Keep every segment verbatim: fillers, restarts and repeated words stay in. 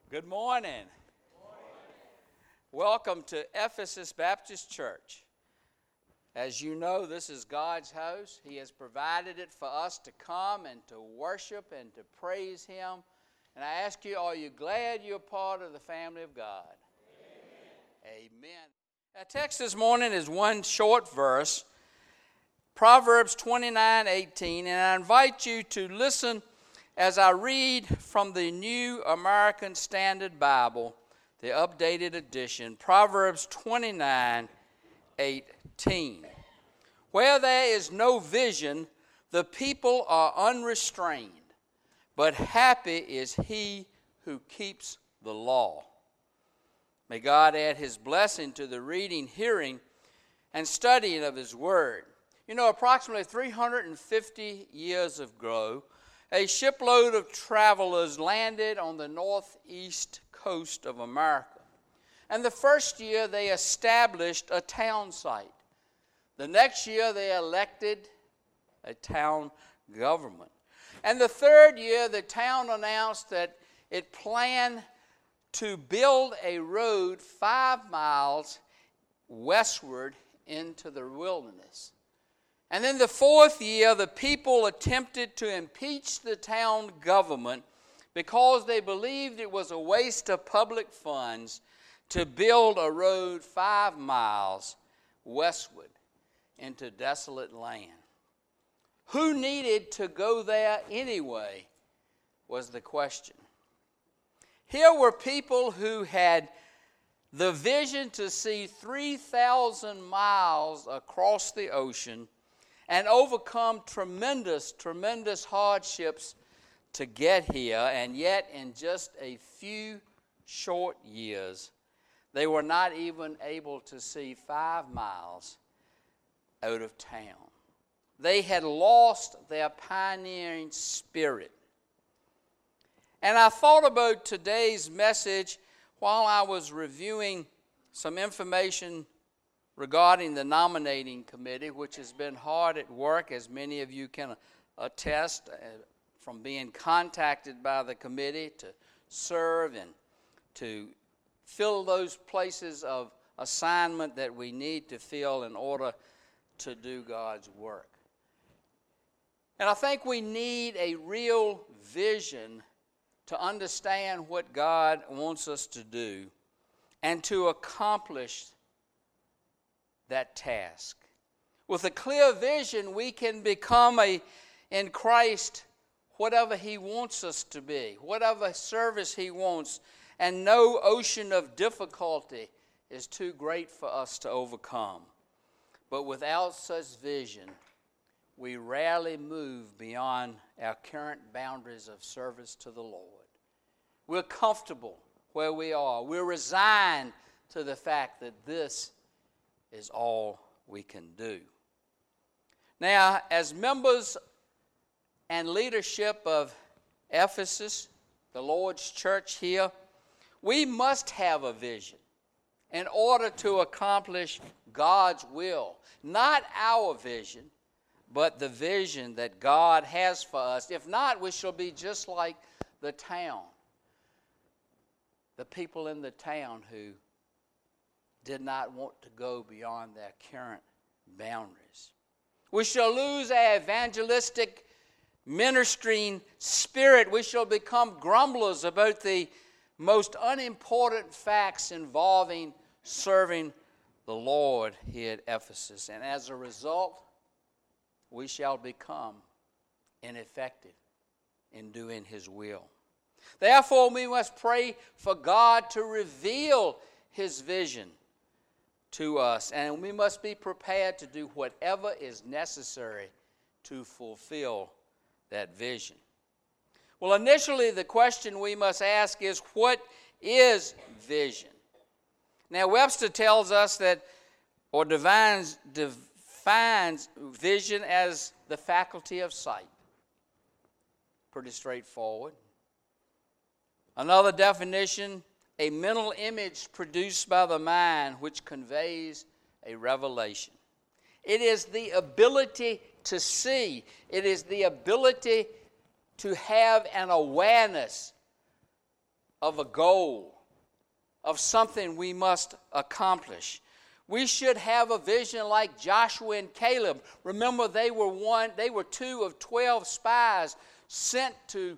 Good morning. Good morning. Welcome to Ephesus Baptist Church. As you know, this is God's house. He has provided it for us to come and to worship and to praise Him. And I ask you, are you glad you're part of the family of God? Amen. Amen. Our text this morning is one short verse, Proverbs twenty-nine eighteen, and I invite you to listen as I read from the New American Standard Bible, the updated edition, Proverbs twenty-nine eighteen. Where there is no vision, the people are unrestrained, but happy is he who keeps the law. May God add His blessing to the reading, hearing, and studying of His Word. You know, approximately three hundred fifty years ago, a shipload of travelers landed on the northeast coast of America. And the first year they established a town site. The next year they elected a town government. And the third year the town announced that it planned to build a road five miles westward into the wilderness. And then the fourth year, the people attempted to impeach the town government because they believed it was a waste of public funds to build a road five miles westward into desolate land. Who needed to go there anyway was the question. Here were people who had the vision to see three thousand miles across the ocean and overcome tremendous, tremendous hardships to get here. And yet, in just a few short years, they were not even able to see five miles out of town. They had lost their pioneering spirit. And I thought about today's message while I was reviewing some information regarding the nominating committee, which has been hard at work, as many of you can attest, uh, from being contacted by the committee to serve and to fill those places of assignment that we need to fill in order to do God's work. And I think we need a real vision to understand what God wants us to do and to accomplish that task. With a clear vision, we can become a in Christ whatever He wants us to be, whatever service He wants, and no ocean of difficulty is too great for us to overcome. But without such vision, we rarely move beyond our current boundaries of service to the Lord. We're comfortable where we are. We're resigned to the fact that this is all we can do. Now, as members and leadership of Ephesus, the Lord's church here, we must have a vision in order to accomplish God's will. Not our vision, but the vision that God has for us. If not, we shall be just like the town, the people in the town who did not want to go beyond their current boundaries. We shall lose our evangelistic ministering spirit. We shall become grumblers about the most unimportant facts involving serving the Lord here at Ephesus. And as a result, we shall become ineffective in doing His will. Therefore, we must pray for God to reveal His vision to us, and we must be prepared to do whatever is necessary to fulfill that vision. Well, initially, the question we must ask is, what is vision? Now, Webster tells us that, or defines, defines vision as the faculty of sight. Pretty straightforward. Another definition, a mental image produced by the mind which conveys a revelation. It is the ability to see. It is the ability to have an awareness of a goal, of something we must accomplish. We should have a vision like Joshua and Caleb. Remember, they were one, they were two of twelve spies sent to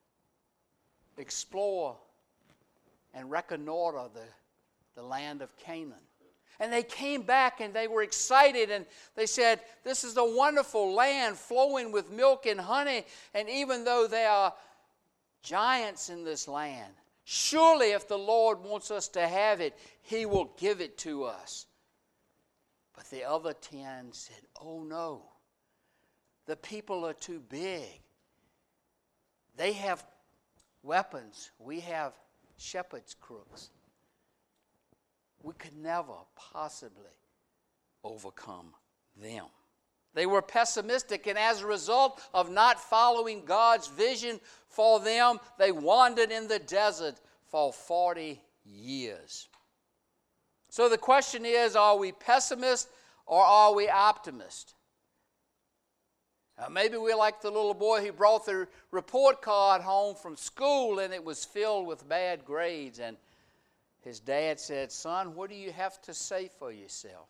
explore and reconnoiter the, the land of Canaan. And they came back and they were excited and they said, this is a wonderful land flowing with milk and honey. And even though there are giants in this land, surely if the Lord wants us to have it, He will give it to us. But the other ten said, oh no, the people are too big. They have weapons. We have shepherd's crooks. We could never possibly overcome them. They were pessimistic, and as a result of not following God's vision for them, they wandered in the desert for forty years. So the question is, are we pessimists or are we optimists? Uh, maybe we're like the little boy who brought the report card home from school and it was filled with bad grades, and his dad said, son, what do you have to say for yourself?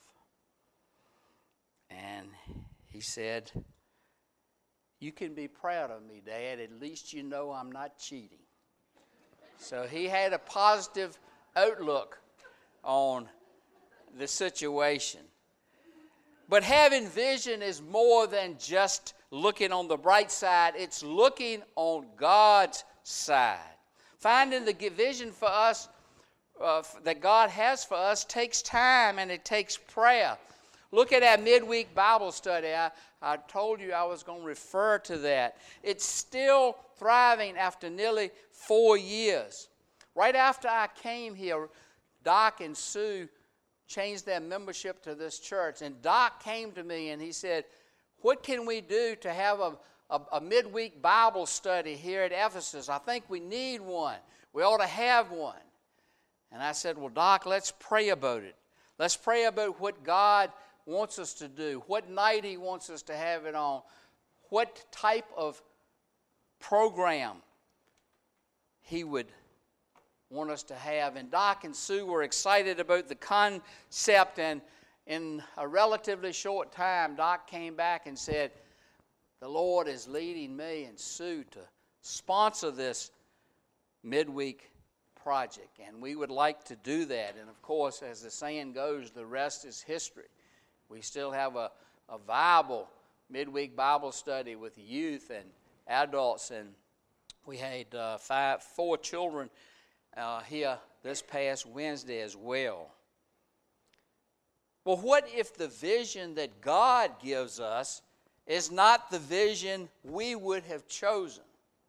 And he said, you can be proud of me, Dad. At least you know I'm not cheating. So he had a positive outlook on the situation. But having vision is more than just looking on the bright side. It's looking on God's side. Finding the vision for us uh, that God has for us takes time and it takes prayer. Look at our midweek Bible study. I, I told you I was going to refer to that. It's still thriving after nearly four years. Right after I came here, Doc and Sue changed their membership to this church. And Doc came to me and he said, what can we do to have a, a, a midweek Bible study here at Ephesus? I think we need one. We ought to have one. And I said, well, Doc, let's pray about it. Let's pray about what God wants us to do, what night He wants us to have it on, what type of program He would want us to have. And Doc and Sue were excited about the concept, and in a relatively short time, Doc came back and said, the Lord is leading me and Sue to sponsor this midweek project, and we would like to do that. And of course, as the saying goes, the rest is history. We still have a, a viable midweek Bible study with youth and adults, and we had uh, five, four children uh, here this past Wednesday as well. Well, what if the vision that God gives us is not the vision we would have chosen?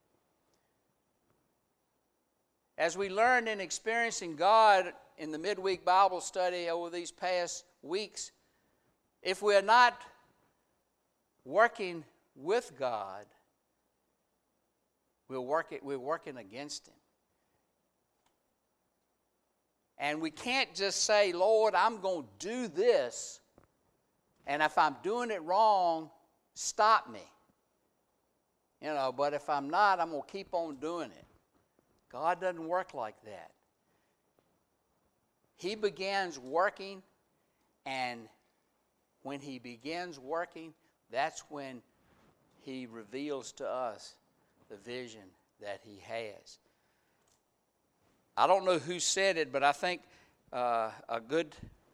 As we learned in experiencing God in the midweek Bible study over these past weeks, if we're not working with God, we're working, we're working against Him. And we can't just say, Lord, I'm going to do this, and if I'm doing it wrong, stop me. You know, but if I'm not, I'm going to keep on doing it. God doesn't work like that. He begins working, and when He begins working, that's when He reveals to us the vision that He has. I don't know who said it, but I think uh, a good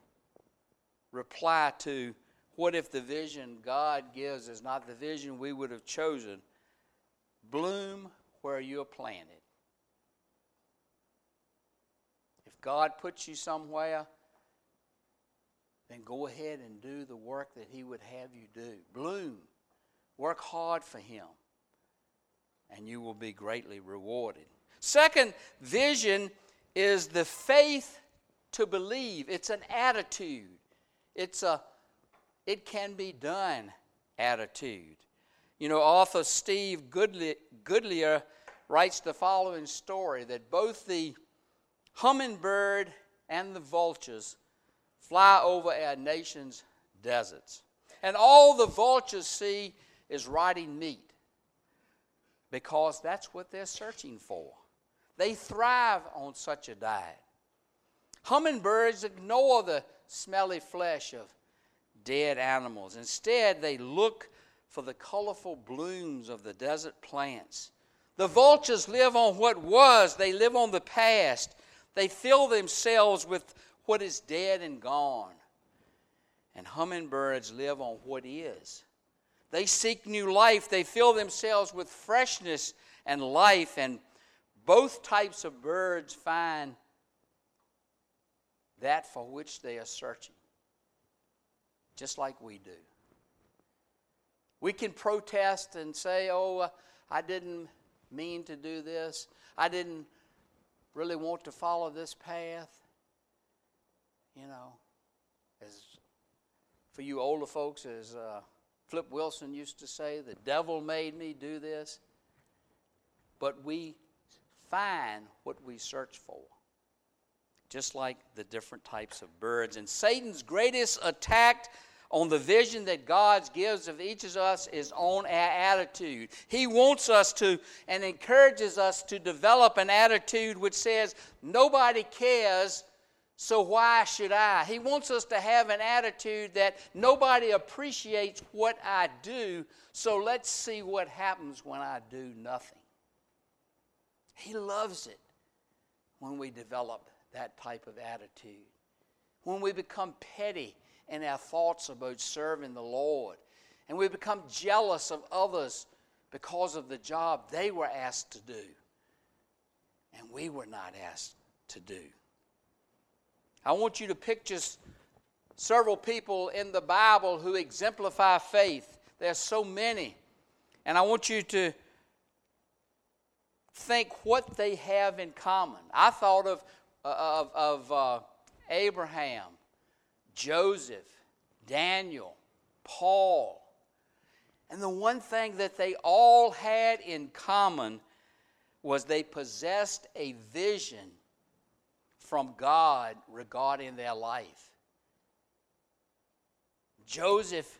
reply to what if the vision God gives is not the vision we would have chosen, bloom where you're planted. If God puts you somewhere, then go ahead and do the work that He would have you do. Bloom. Work hard for Him, and you will be greatly rewarded. Second vision is the faith to believe. It's an attitude. It's a it can be done attitude. You know, author Steve Goodyear writes the following story, that both the hummingbird and the vultures fly over our nation's deserts. And all the vultures see is rotting meat, because that's what they're searching for. They thrive on such a diet. Hummingbirds ignore the smelly flesh of dead animals. Instead, they look for the colorful blooms of the desert plants. The vultures live on what was. They live on the past. They fill themselves with what is dead and gone. And hummingbirds live on what is. They seek new life. They fill themselves with freshness and life. And both types of birds find that for which they are searching, just like we do. We can protest and say, oh, I didn't mean to do this. I didn't really want to follow this path. You know, as for you older folks, as uh, Flip Wilson used to say, the devil made me do this. But we find what we search for, just like the different types of birds. And Satan's greatest attack on the vision that God gives of each of us is on our attitude. He wants us to and encourages us to develop an attitude which says, nobody cares, so why should I? He wants us to have an attitude that nobody appreciates what I do, so let's see what happens when I do nothing. He loves it when we develop that type of attitude. When we become petty in our thoughts about serving the Lord, and we become jealous of others because of the job they were asked to do, and we were not asked to do. I want you to picture several people in the Bible who exemplify faith. There's so many. And I want you to think what they have in common. I thought of, of, of uh, Abraham, Joseph, Daniel, Paul. And the one thing that they all had in common was they possessed a vision from God regarding their life. Joseph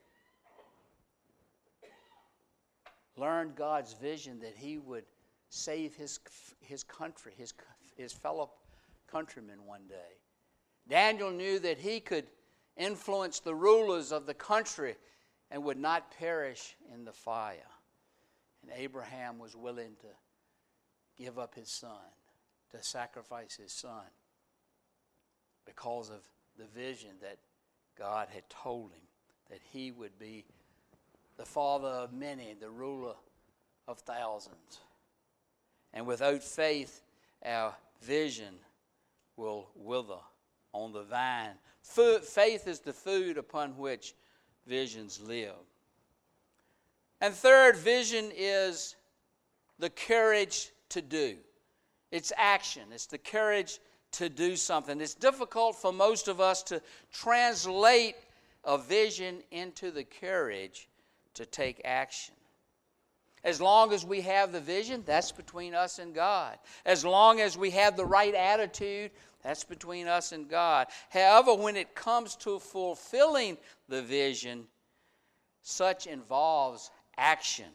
learned God's vision that he would save his, his country, his, his fellow countrymen one day. Daniel knew that he could influence the rulers of the country and would not perish in the fire. And Abraham was willing to give up his son, to sacrifice his son, because of the vision that God had told him, that he would be the father of many, the ruler of thousands. And without faith, our vision will wither on the vine. Faith is the food upon which visions live. And third, vision is the courage to do. It's action. It's the courage to do something. It's difficult for most of us to translate a vision into the courage to take action. As long as we have the vision, that's between us and God. As long as we have the right attitude, that's between us and God. However, when it comes to fulfilling the vision, such involves action.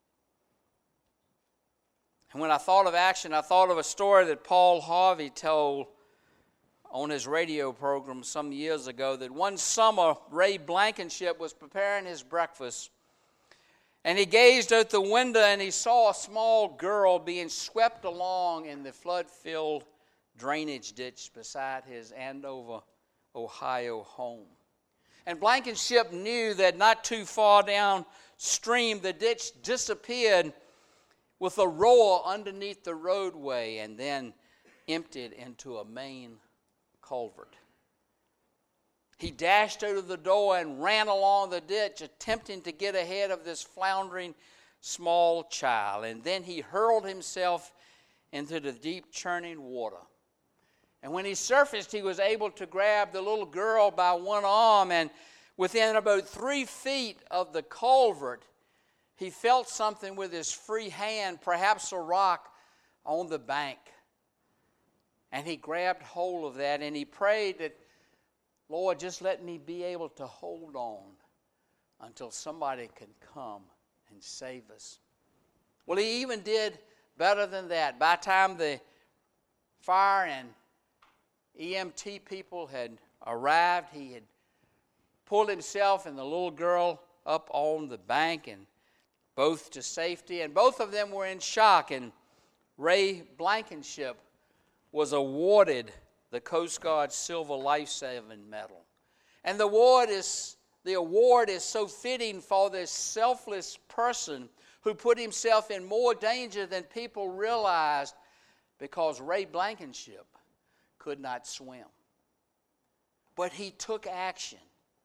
And when I thought of action, I thought of a story that Paul Harvey told on his radio program some years ago, that one summer Ray Blankenship was preparing his breakfast, and he gazed out the window and he saw a small girl being swept along in the flood-filled drainage ditch beside his Andover, Ohio home. And Blankenship knew that not too far downstream the ditch disappeared with a roar underneath the roadway and then emptied into a main culvert. He dashed out of the door and ran along the ditch, attempting to get ahead of this floundering small child. And then he hurled himself into the deep churning water. And when he surfaced, he was able to grab the little girl by one arm, and within about three feet of the culvert, he felt something with his free hand, perhaps a rock, on the bank. And he grabbed hold of that, and he prayed that, Lord, just let me be able to hold on until somebody can come and save us. Well, he even did better than that. By the time the fire and E M T people had arrived, he had pulled himself and the little girl up on the bank and both to safety. And both of them were in shock. And Ray Blankenship was awarded the Coast Guard Silver Life-Saving Medal. And the award is the award is so fitting for this selfless person who put himself in more danger than people realized, because Ray Blankenship could not swim. But he took action.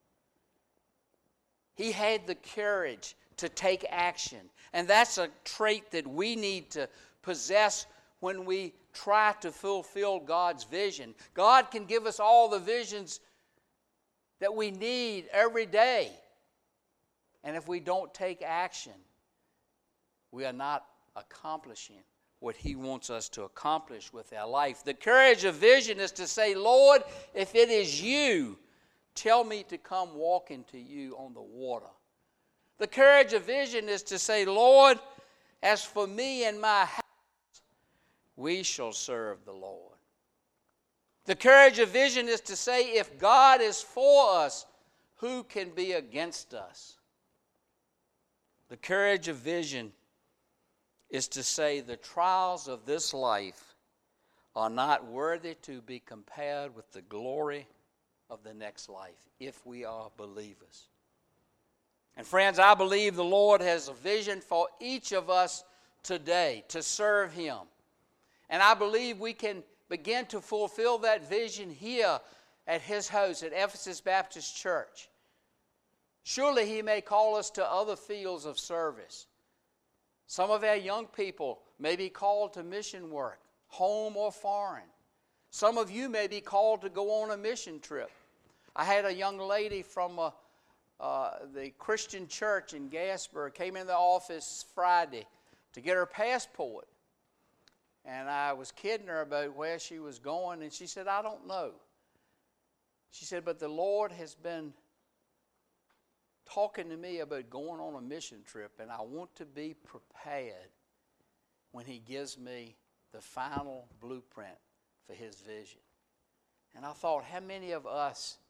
He had the courage to take action. And that's a trait that we need to possess when we try to fulfill God's vision. God can give us all the visions that we need every day. And if we don't take action, we are not accomplishing what He wants us to accomplish with our life. The courage of vision is to say, Lord, if it is You, tell me to come walking to You on the water. The courage of vision is to say, Lord, as for me and my house, we shall serve the Lord. The courage of vision is to say, if God is for us, who can be against us? The courage of vision is to say the trials of this life are not worthy to be compared with the glory of the next life, if we are believers. And friends, I believe the Lord has a vision for each of us today to serve Him. And I believe we can begin to fulfill that vision here at His house, at Ephesus Baptist Church. Surely He may call us to other fields of service. Some of our young people may be called to mission work, home or foreign. Some of you may be called to go on a mission trip. I had a young lady from a, uh, the Christian church in Gasper came in the office Friday to get her passport. And I was kidding her about where she was going, and she said, I don't know. She said, but the Lord has been talking to me about going on a mission trip, and I want to be prepared when He gives me the final blueprint for His vision. And I thought, how many of us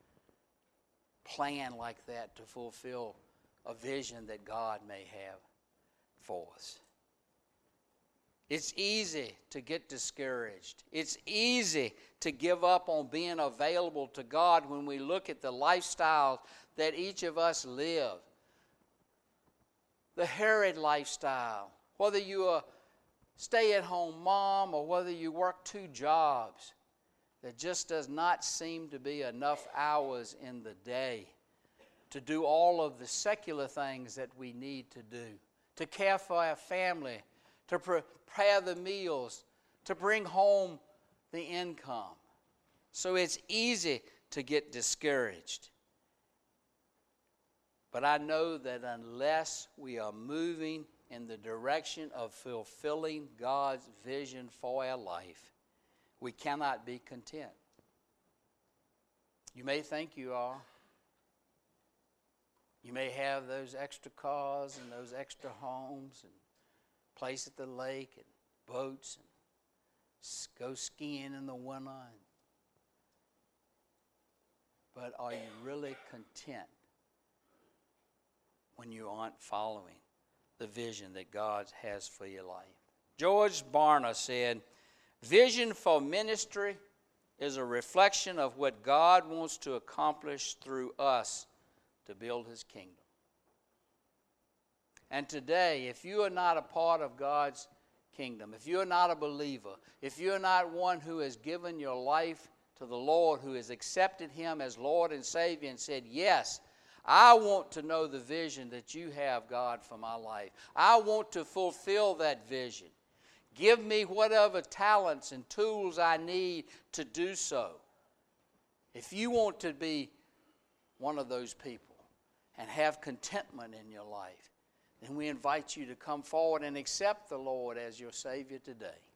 plan like that to fulfill a vision that God may have for us? It's easy to get discouraged. It's easy to give up on being available to God when we look at the lifestyle that each of us live. The Herod lifestyle, whether you're a stay-at-home mom or whether you work two jobs, there just does not seem to be enough hours in the day to do all of the secular things that we need to do, to care for our family, to prepare the meals, to bring home the income. So it's easy to get discouraged. But I know that unless we are moving in the direction of fulfilling God's vision for our life, we cannot be content. You may think you are. You may have those extra cars and those extra homes and place at the lake and boats and go skiing in the winter. But are you really content when you aren't following the vision that God has for your life? George Barna said, vision for ministry is a reflection of what God wants to accomplish through us to build His kingdom. And today, if you are not a part of God's kingdom, if you are not a believer, if you are not one who has given your life to the Lord, who has accepted Him as Lord and Savior and said, yes, I want to know the vision that You have, God, for my life. I want to fulfill that vision. Give me whatever talents and tools I need to do so. If you want to be one of those people and have contentment in your life, then we invite you to come forward and accept the Lord as your Savior today.